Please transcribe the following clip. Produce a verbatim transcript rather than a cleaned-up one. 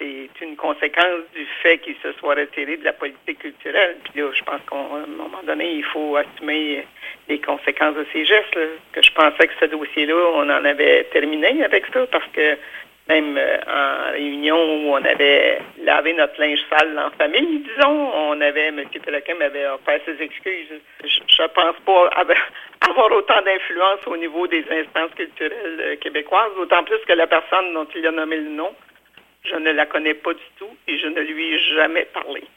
c'est une conséquence du fait qu'il se soit retiré de la politique culturelle. Puis là, je pense qu'à un moment donné, il faut assumer les conséquences de ces gestes. Là. Que je pensais que ce dossier-là, on en avait terminé avec ça, parce que même euh, en réunion où on avait lavé notre linge sale en famille, disons, on avait, M. Péloquin m'avait offert ses excuses. Je ne pense pas avoir autant d'influence au niveau des instances culturelles euh, québécoises, d'autant plus que la personne dont il a nommé le nom, je ne la connais pas du tout et je ne lui ai jamais parlé.